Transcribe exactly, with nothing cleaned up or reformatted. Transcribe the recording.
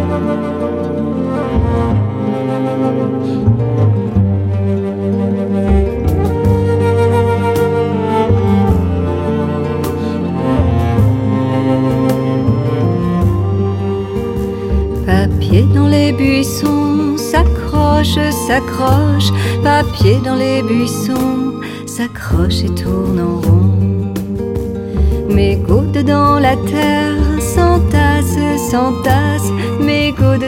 Papier dans les buissons, s'accroche, s'accroche. Papier dans les buissons, s'accroche et tourne en rond. Mes gouttes dans la terre s'entassent, s'entassent. Mes gouttes